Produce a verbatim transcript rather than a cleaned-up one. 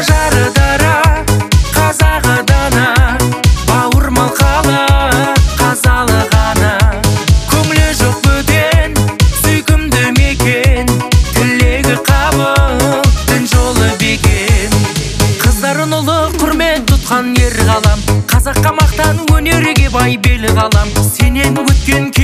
ажары дара, қазағы дана, бауырмал қала, қазалы ғана. Көңілі жоқ бөтен, сүйкімді мекен, тілегі қабыл, дін жолы бекен. Қыздарын ұлы құрмет тұтқан ер ғалам, қазаққа мақтан өнерге бай белі қалам. Сенен өткен